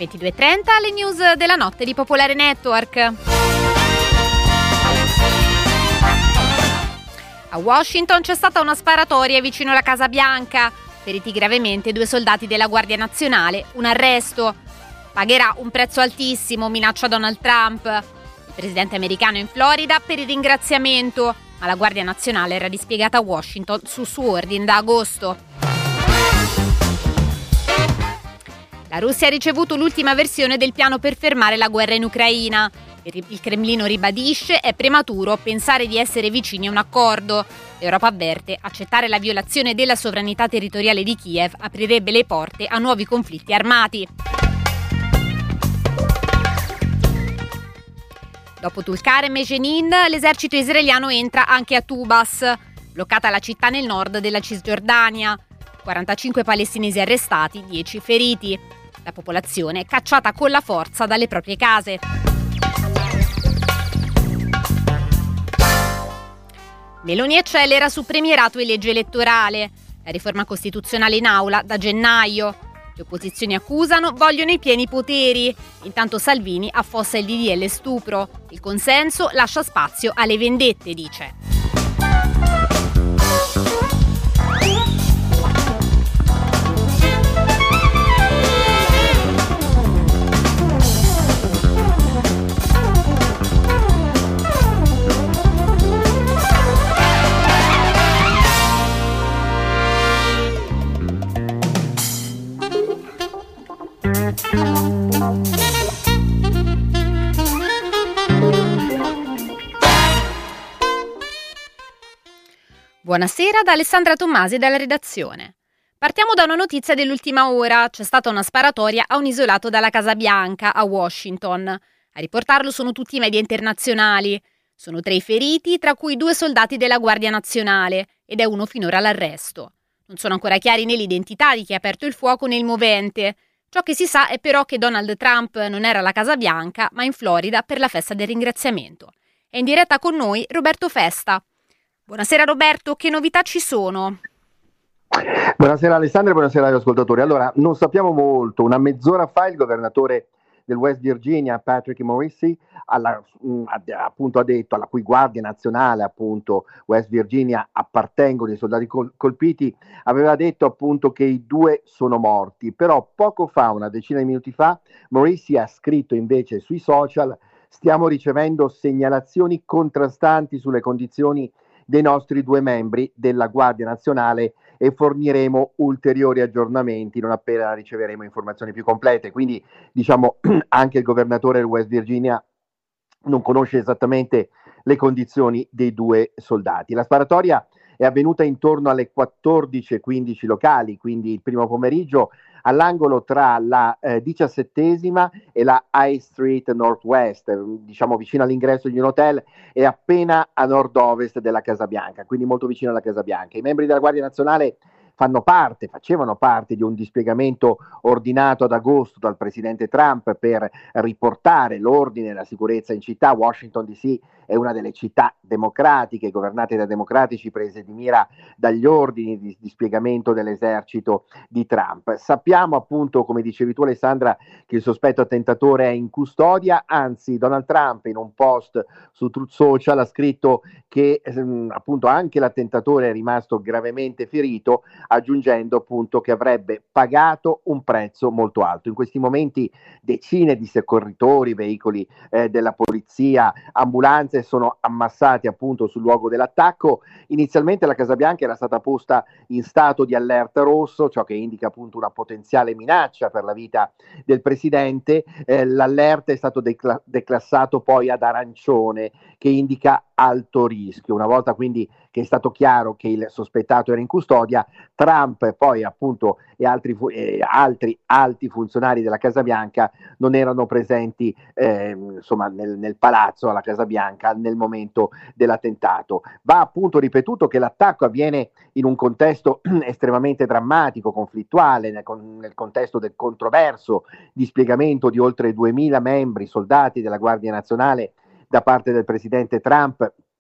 22:30 le news della notte di Popolare Network. A Washington c'è stata una sparatoria vicino alla Casa Bianca. Feriti gravemente 2 soldati della Guardia Nazionale, un arresto. Pagherà un prezzo altissimo, minaccia Donald Trump. Il presidente americano è in Florida per il ringraziamento, ma la Guardia Nazionale era dispiegata a Washington su suo ordine da agosto. La Russia ha ricevuto l'ultima versione del piano per fermare la guerra in Ucraina. Il Cremlino ribadisce è prematuro pensare di essere vicini a un accordo. L'Europa avverte accettare la violazione della sovranità territoriale di Kiev aprirebbe le porte a nuovi conflitti armati. Dopo Tulkarem e Jenin, l'esercito israeliano entra anche a Tubas, bloccata la città nel nord della Cisgiordania. 45 palestinesi arrestati, 10 feriti. La popolazione cacciata con la forza dalle proprie case. Meloni accelera su premierato e legge elettorale. La riforma costituzionale in aula da gennaio. Le opposizioni accusano, vogliono i pieni poteri. Intanto Salvini affossa il DDL stupro. Il consenso lascia spazio alle vendette, dice. Buonasera da Alessandra Tommasi dalla redazione. Partiamo da una notizia dell'ultima ora. C'è stata una sparatoria a un isolato dalla Casa Bianca a Washington. A riportarlo sono tutti i media internazionali. Sono 3 i feriti, tra cui 2 soldati della Guardia Nazionale, ed è uno finora all'arresto. Non sono ancora chiari né l'identità di chi ha aperto il fuoco né il movente. Ciò che si sa è però che Donald Trump non era alla Casa Bianca, ma in Florida per la festa del ringraziamento. È in diretta con noi Roberto Festa. Buonasera Roberto, che novità ci sono? Buonasera Alessandra e buonasera agli ascoltatori. Allora, non sappiamo molto. Una mezz'ora fa il governatore del West Virginia, Patrick Morrisey, appunto ha detto, alla cui Guardia Nazionale, appunto, West Virginia, appartengono i soldati colpiti, aveva detto appunto che i 2 sono morti. Però poco fa, una decina di minuti fa, Morrisey ha scritto invece sui social: stiamo ricevendo segnalazioni contrastanti sulle condizioni dei nostri 2 membri della Guardia Nazionale e forniremo ulteriori aggiornamenti non appena riceveremo informazioni più complete. Quindi diciamo anche il governatore del West Virginia non conosce esattamente le condizioni dei 2 soldati. La sparatoria è avvenuta intorno alle 14:15 locali, quindi il primo pomeriggio, all'angolo tra la 17ª e la High Street Northwest, diciamo vicino all'ingresso di un hotel e appena a nord-ovest della Casa Bianca, quindi molto vicino alla Casa Bianca. I membri della Guardia Nazionale facevano parte di un dispiegamento ordinato ad agosto dal presidente Trump per riportare l'ordine e la sicurezza in città. Washington DC è una delle città democratiche, governate da democratici, prese di mira dagli ordini di dispiegamento dell'esercito di Trump. Sappiamo appunto, come dicevi tu Alessandra, che il sospetto attentatore è in custodia, anzi Donald Trump in un post su Truth Social ha scritto che appunto anche l'attentatore è rimasto gravemente ferito, aggiungendo appunto che avrebbe pagato un prezzo molto alto. In questi momenti decine di soccorritori, veicoli della polizia, ambulanze sono ammassati appunto sul luogo dell'attacco. Inizialmente la Casa Bianca era stata posta in stato di allerta rosso, ciò che indica appunto una potenziale minaccia per la vita del presidente. L'allerta è stato declassato poi ad arancione, che indica alto rischio. Una volta quindi che è stato chiaro che il sospettato era in custodia, Trump e poi appunto altri alti funzionari della Casa Bianca non erano presenti insomma nel palazzo alla Casa Bianca nel momento dell'attentato. Va appunto ripetuto che l'attacco avviene in un contesto estremamente drammatico, conflittuale, nel contesto del controverso dispiegamento di oltre 2000 membri, soldati della Guardia Nazionale da parte del presidente Trump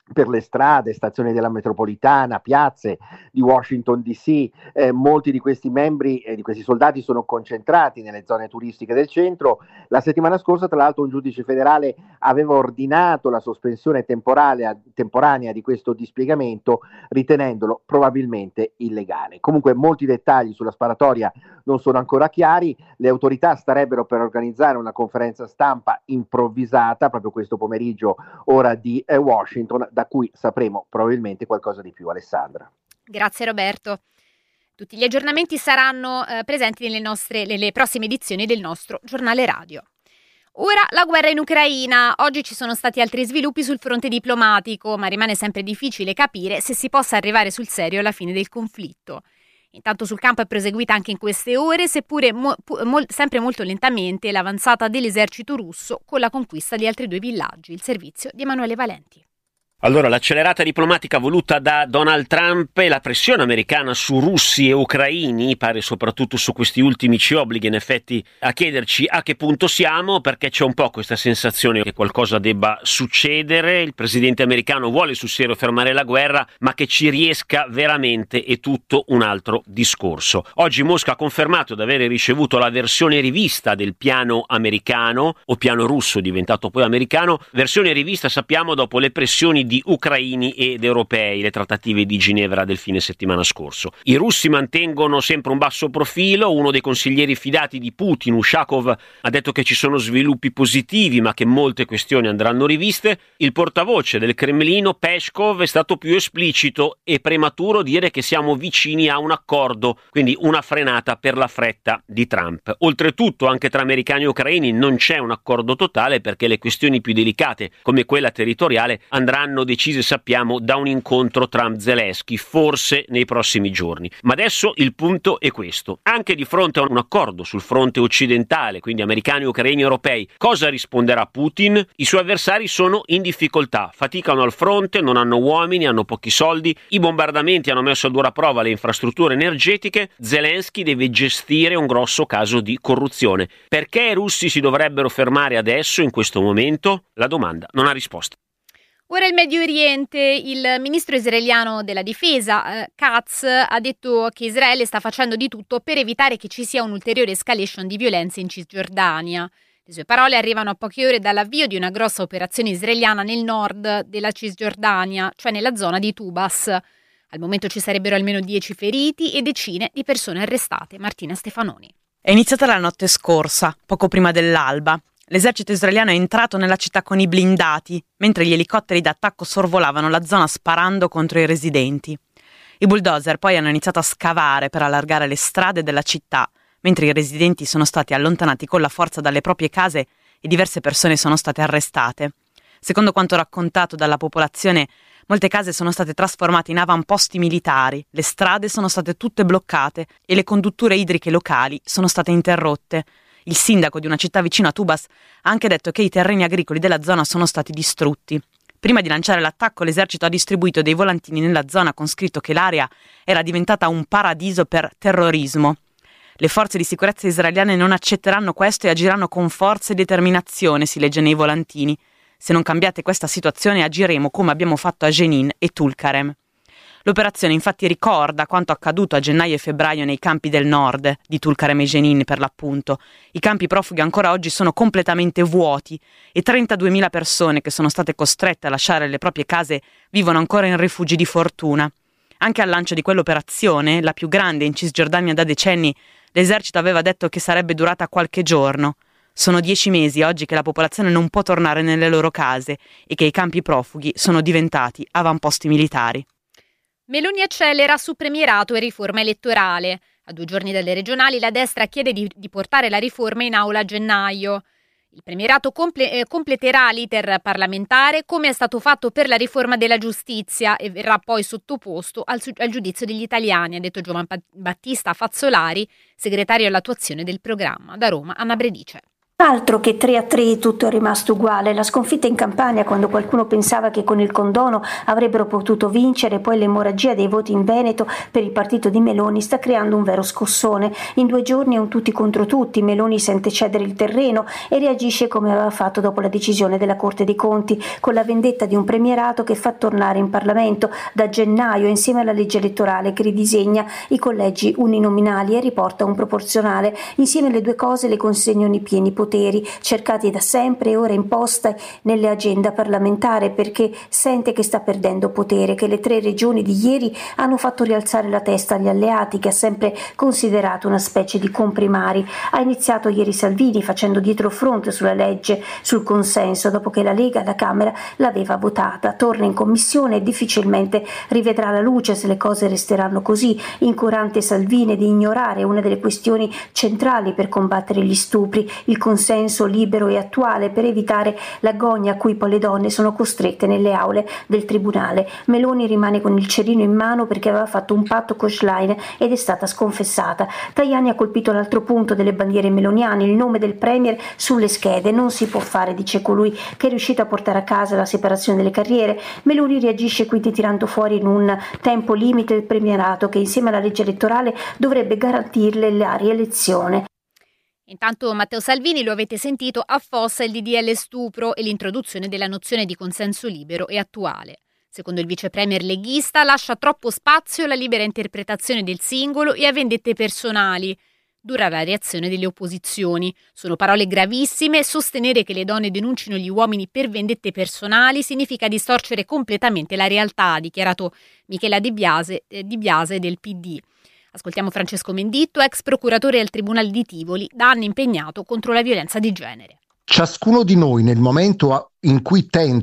per le strade, stazioni della metropolitana, piazze di Washington DC. Molti di questi membri, di questi soldati sono concentrati nelle zone turistiche del centro. La settimana scorsa, tra l'altro, un giudice federale aveva ordinato la sospensione temporanea di questo dispiegamento, ritenendolo probabilmente illegale. Comunque molti dettagli sulla sparatoria non sono ancora chiari. Le autorità starebbero per organizzare una conferenza stampa improvvisata proprio questo pomeriggio, ora di Washington, da cui sapremo probabilmente qualcosa di più. Alessandra. Grazie Roberto. Tutti gli aggiornamenti saranno presenti nelle prossime edizioni del nostro giornale radio. Ora la guerra in Ucraina. Oggi ci sono stati altri sviluppi sul fronte diplomatico, ma rimane sempre difficile capire se si possa arrivare sul serio alla fine del conflitto. Intanto sul campo è proseguita anche in queste ore, seppure sempre molto lentamente, l'avanzata dell'esercito russo con la conquista di altri 2 villaggi. Il servizio di Emanuele Valenti. Allora, l'accelerata diplomatica voluta da Donald Trump e la pressione americana su russi e ucraini, pare soprattutto su questi ultimi, ci obbligha in effetti a chiederci a che punto siamo, perché c'è un po' questa sensazione che qualcosa debba succedere. Il presidente americano vuole sul serio fermare la guerra, ma che ci riesca veramente è tutto un altro discorso. Oggi Mosca ha confermato di avere ricevuto la versione rivista del piano americano, o piano russo diventato poi americano, versione rivista sappiamo dopo le pressioni di ucraini ed europei, le trattative di Ginevra del fine settimana scorso. I russi mantengono sempre un basso profilo. Uno dei consiglieri fidati di Putin, Ushakov, ha detto che ci sono sviluppi positivi ma che molte questioni andranno riviste. Il portavoce del Cremlino, Peskov, è stato più esplicito: è prematuro dire che siamo vicini a un accordo, quindi una frenata per la fretta di Trump. Oltretutto anche tra americani e ucraini non c'è un accordo totale, perché le questioni più delicate come quella territoriale andranno decise, sappiamo, da un incontro Trump-Zelensky, forse nei prossimi giorni. Ma adesso il punto è questo: anche di fronte a un accordo sul fronte occidentale, quindi americani, ucraini, europei, cosa risponderà Putin? I suoi avversari sono in difficoltà, faticano al fronte, non hanno uomini, hanno pochi soldi, i bombardamenti hanno messo a dura prova le infrastrutture energetiche. Zelensky deve gestire un grosso caso di corruzione. Perché i russi si dovrebbero fermare adesso, in questo momento? La domanda non ha risposta. Ora il Medio Oriente. Il ministro israeliano della difesa, Katz, ha detto che Israele sta facendo di tutto per evitare che ci sia un'ulteriore escalation di violenze in Cisgiordania. Le sue parole arrivano a poche ore dall'avvio di una grossa operazione israeliana nel nord della Cisgiordania, cioè nella zona di Tubas. Al momento ci sarebbero almeno 10 feriti e decine di persone arrestate. Martina Stefanoni. È iniziata la notte scorsa, poco prima dell'alba. L'esercito israeliano è entrato nella città con i blindati, mentre gli elicotteri d'attacco sorvolavano la zona sparando contro i residenti. I bulldozer poi hanno iniziato a scavare per allargare le strade della città, mentre i residenti sono stati allontanati con la forza dalle proprie case e diverse persone sono state arrestate. Secondo quanto raccontato dalla popolazione, molte case sono state trasformate in avamposti militari, le strade sono state tutte bloccate e le condutture idriche locali sono state interrotte. Il sindaco di una città vicino a Tubas ha anche detto che i terreni agricoli della zona sono stati distrutti. Prima di lanciare l'attacco, l'esercito ha distribuito dei volantini nella zona con scritto che l'area era diventata un paradiso per terrorismo. Le forze di sicurezza israeliane non accetteranno questo e agiranno con forza e determinazione, si legge nei volantini. Se non cambiate questa situazione agiremo come abbiamo fatto a Jenin e Tulkarem. L'operazione infatti ricorda quanto accaduto a gennaio e febbraio nei campi del nord di Tulkarem e Jenin, per l'appunto. I campi profughi ancora oggi sono completamente vuoti e 32.000 persone che sono state costrette a lasciare le proprie case vivono ancora in rifugi di fortuna. Anche al lancio di quell'operazione, la più grande in Cisgiordania da decenni, l'esercito aveva detto che sarebbe durata qualche giorno. Sono 10 mesi oggi che la popolazione non può tornare nelle loro case e che i campi profughi sono diventati avamposti militari. Meloni accelera su premierato e riforma elettorale. A 2 giorni dalle regionali la destra chiede di portare la riforma in aula a gennaio. Il premierato completerà l'iter parlamentare come è stato fatto per la riforma della giustizia e verrà poi sottoposto al giudizio degli italiani, ha detto Giovan Battista Fazzolari, segretario all'attuazione del programma. Da Roma, Anna Bredice. Altro che 3-3, tutto è rimasto uguale. La sconfitta in Campania, quando qualcuno pensava che con il condono avrebbero potuto vincere, poi l'emorragia dei voti in Veneto per il partito di Meloni sta creando un vero scossone. In 2 giorni è un tutti contro tutti. Meloni sente cedere il terreno e reagisce come aveva fatto dopo la decisione della Corte dei Conti, con la vendetta di un premierato che fa tornare in Parlamento da gennaio insieme alla legge elettorale che ridisegna i collegi uninominali e riporta un proporzionale. Insieme le due cose le consegnano i pieni poteri cercati da sempre e ora imposta nelle agende parlamentari, perché sente che sta perdendo potere, che le 3 regioni di ieri hanno fatto rialzare la testa agli alleati, che ha sempre considerato una specie di comprimari. Ha iniziato ieri Salvini facendo dietrofront sulla legge sul consenso dopo che la Lega alla Camera l'aveva votata. Torna in commissione e difficilmente rivedrà la luce se le cose resteranno così, incurante Salvini di ignorare una delle questioni centrali per combattere gli stupri, il consenso libero e attuale per evitare l'agonia a cui poi le donne sono costrette nelle aule del tribunale. Meloni rimane con il cerino in mano perché aveva fatto un patto con Schlein ed è stata sconfessata. Tajani ha colpito l'altro punto delle bandiere meloniane, il nome del premier sulle schede. Non si può fare, dice colui che è riuscito a portare a casa la separazione delle carriere. Meloni reagisce quindi tirando fuori in un tempo limite il premierato che insieme alla legge elettorale dovrebbe garantirle la rielezione. Intanto Matteo Salvini, lo avete sentito, affossa il DDL stupro e l'introduzione della nozione di consenso libero e attuale. Secondo il vice premier leghista lascia troppo spazio alla libera interpretazione del singolo e a vendette personali. Dura la reazione delle opposizioni. Sono parole gravissime. Sostenere che le donne denuncino gli uomini per vendette personali significa distorcere completamente la realtà, ha dichiarato Michela Di Biase del PD. Ascoltiamo Francesco Menditto, ex procuratore al Tribunale di Tivoli, da anni impegnato contro la violenza di genere. Ciascuno di noi nel momento in cui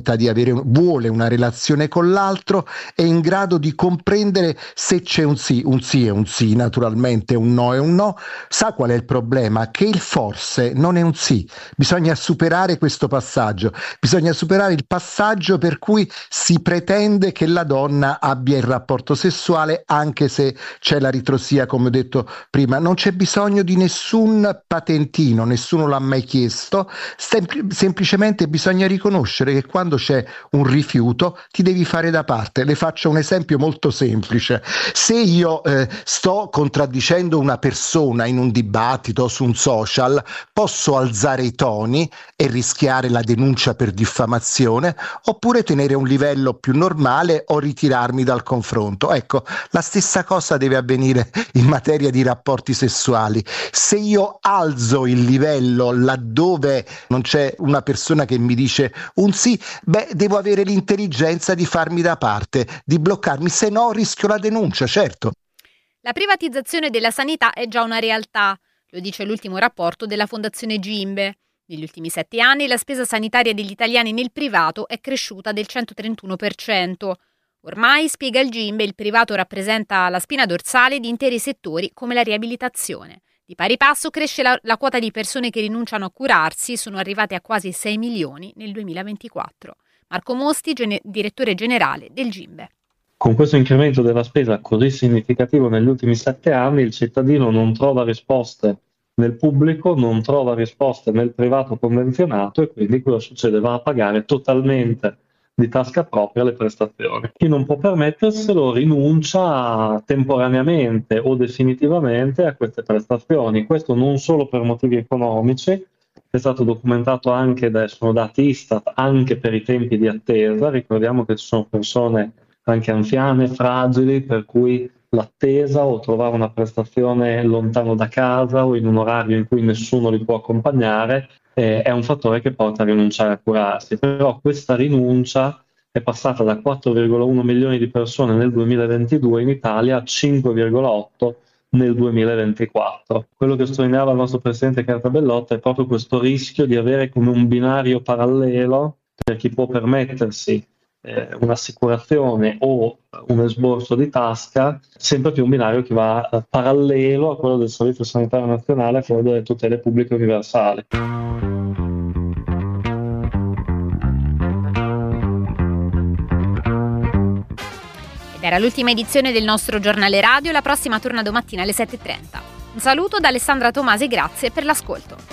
vuole una relazione con l'altro è in grado di comprendere se c'è un sì è un sì, naturalmente un no è un no. Sa qual è il problema? Che il forse non è un sì. Bisogna superare questo passaggio, bisogna superare il passaggio per cui si pretende che la donna abbia il rapporto sessuale anche se c'è la ritrosia, come ho detto prima. Non c'è bisogno di nessun patentino, nessuno l'ha mai chiesto, semplicemente bisogna riconoscere che quando c'è un rifiuto ti devi fare da parte. Le faccio un esempio molto semplice. Se io sto contraddicendo una persona in un dibattito su un social, posso alzare i toni e rischiare la denuncia per diffamazione, oppure tenere un livello più normale o ritirarmi dal confronto. Ecco, la stessa cosa deve avvenire in materia di rapporti sessuali. Se io alzo il livello laddove non c'è una persona che mi dice un sì, devo avere l'intelligenza di farmi da parte, di bloccarmi, se no rischio la denuncia, certo. La privatizzazione della sanità è già una realtà, lo dice l'ultimo rapporto della Fondazione Gimbe. Negli ultimi 7 anni la spesa sanitaria degli italiani nel privato è cresciuta del 131%. Ormai, spiega il Gimbe, il privato rappresenta la spina dorsale di interi settori come la riabilitazione. Di pari passo cresce la quota di persone che rinunciano a curarsi, sono arrivate a quasi 6 milioni nel 2024. Marco Mosti, direttore generale del Gimbe. Con questo incremento della spesa così significativo negli ultimi 7 anni, il cittadino non trova risposte nel pubblico, non trova risposte nel privato convenzionato e quindi cosa succede? Va a pagare totalmente di tasca propria le prestazioni. Chi non può permetterselo rinuncia temporaneamente o definitivamente a queste prestazioni. Questo non solo per motivi economici, è stato documentato anche sono dati Istat, anche per i tempi di attesa. Ricordiamo che ci sono persone anche anziane, fragili, per cui l'attesa o trovare una prestazione lontano da casa o in un orario in cui nessuno li può accompagnare è un fattore che porta a rinunciare a curarsi. Però questa rinuncia è passata da 4,1 milioni di persone nel 2022 in Italia a 5,8 nel 2024. Quello che sottolineava il nostro presidente Cartabellotta è proprio questo rischio di avere come un binario parallelo per chi può permettersi un'assicurazione o un esborso di tasca, sempre più un binario che va parallelo a quello del Servizio Sanitario Nazionale, a quello delle tutele pubbliche universali. Ed era l'ultima edizione del nostro giornale radio, la prossima torna domattina alle 7:30. Un saluto da Alessandra Tomasi, grazie per l'ascolto.